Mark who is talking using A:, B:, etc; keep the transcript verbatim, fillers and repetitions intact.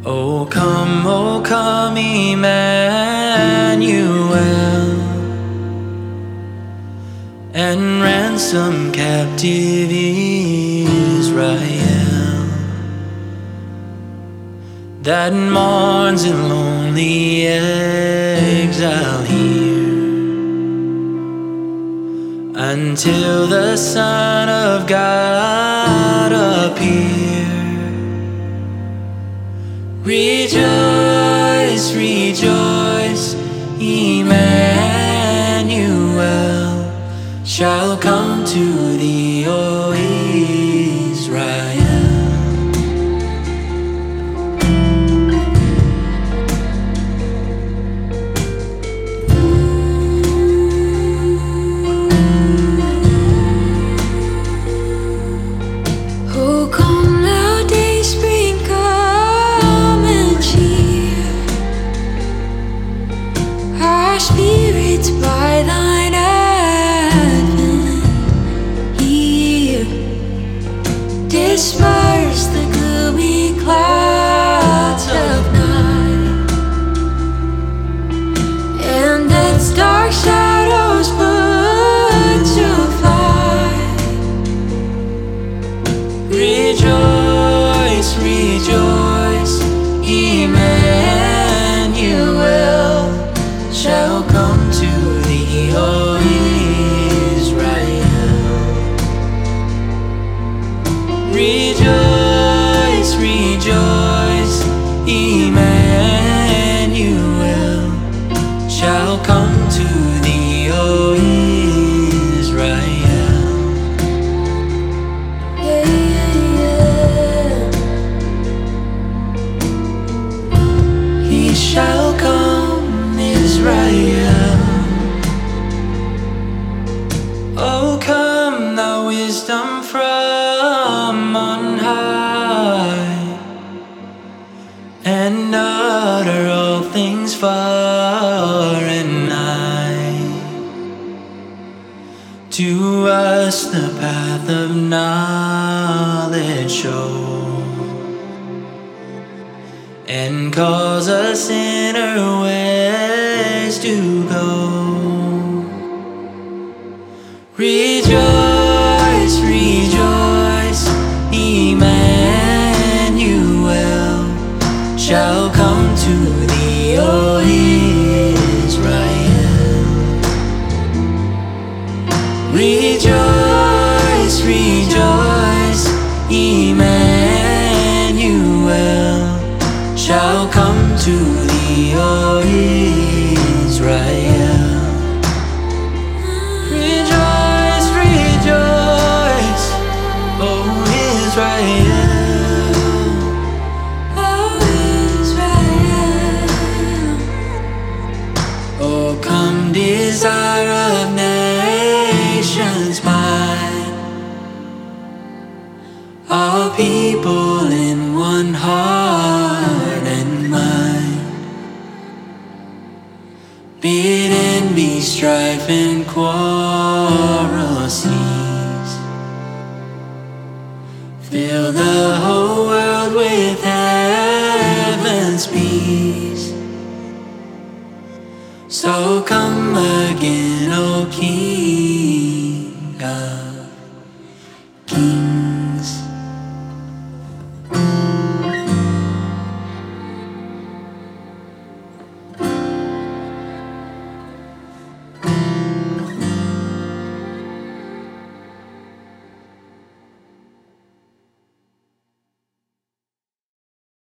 A: Oh come, oh come, Emmanuel, and ransom captive Israel that mourns in lonely exile here, until the Son of God appear. Rejoice, rejoice, Emmanuel shall come to thee, O Israel.
B: Oh, come thou day spring, come and cheer our spirits by thine advent here. Disperse the gloomy clouds of night, and death's dark shadows put to flight.
A: Rejoice, rejoice, Emmanuel shall come to thee, O Israel. Rejoice, rejoice, Emmanuel shall come to thee, O Israel.
B: Yeah, yeah, yeah.
A: He shall come, Israel. Oh come, thou wisdom from on high, and utter all things far and nigh. To us the path of knowledge show, and cause us inner ways to go. Rejoice, rejoice, Emmanuel shall come to thee, O Israel. Rejoice, rejoice, Emmanuel shall come to thee, O Israel. Rejoice, rejoice, O Israel.
B: Oh, Israel.
A: Oh come, desire of nations mine, all people in one heart and mind. Bid envy, strife, and quarrel cease. Fill the whole world with heaven's peace. So come again, O King God.